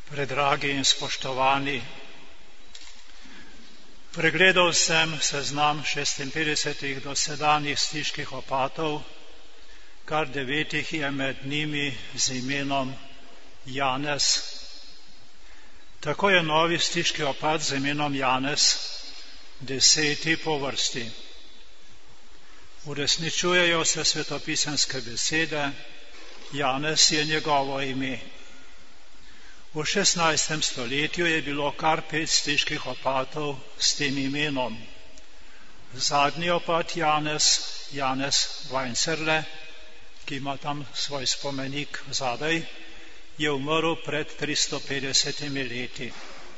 Predragi in spoštovani, pregledal sem seznam 56 dosedanjih stiških opatov, kar 9 je med njimi z imenom Janez. Tako je novi stiški opat z imenom Janez 10. po vrsti. Uresničujejo se svetopisemske besede, Janez je njegovo ime. V 16. stoletju je bilo kar 5 stiških opatov s tem imenom. Zadnji opat Janez Weinzerle, ki ima tam svoj spomenik zadaj, je umrl pred 350 leti.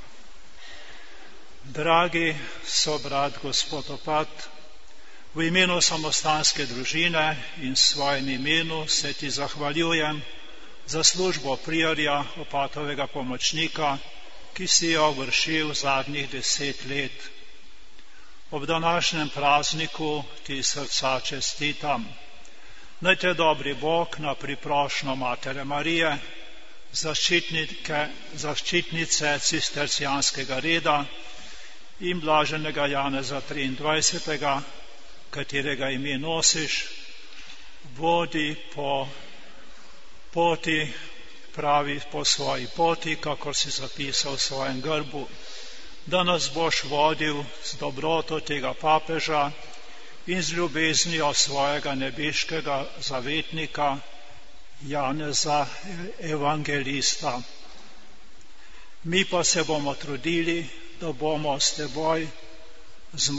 Dragi sobrat gospod opat, v imenu samostanske družine in svojem imenu se ti zahvaljujem za službo priorja, opatovega pomočnika, ki si jo vršil zadnjih 10 let. Ob današnjem prazniku ti srca čestitam. Naj te dobri Bog na priprošnjo Matere Marije, zaščitnice cistercijanskega reda in blaženega Janeza 23., katerega ime nosiš, vodi po poti, pravi po svoji poti, kakor si zapisal v svojem grbu, da nas boš vodil z dobroto tega papeža in z ljubeznijo svojega nebeškega zavetnika Janeza evangelista. Mi pa se bomo trudili, da bomo s teboj v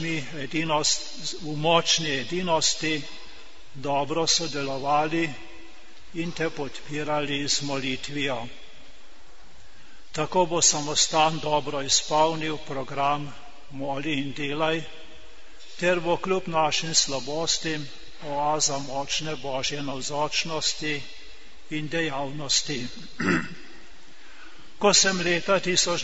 močni edinosti dobro sodelovali in te podpirali z molitvijo. Tako bo samostan dobro izpolnil program Moli in delaj, ter bo kljub našim slabostim oaza močne Božje navzočnosti in dejavnosti. Ko sem leta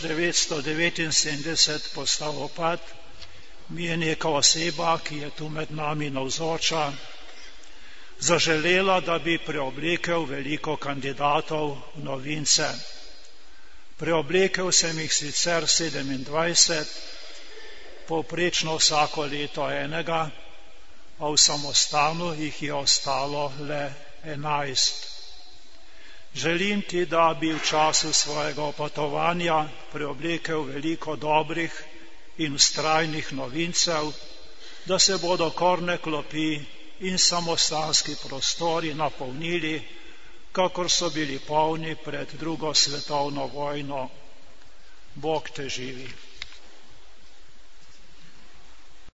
1979 postal opat, mi je neka oseba, ki je tu med nami navzoča, zaželela, da bi preoblekel veliko kandidatov v novince. Preoblekel sem jih sicer 27, povprečno vsako leto enega, a v samostanu jih je ostalo le 11. Želim ti, da bi v času svojega opatovanja preoblekel veliko dobrih in vztrajnih novincev, da se bodo korne klopi in samostanski prostori napolnili, kakor so bili polni pred 2. svetovno vojno. Bog te živi.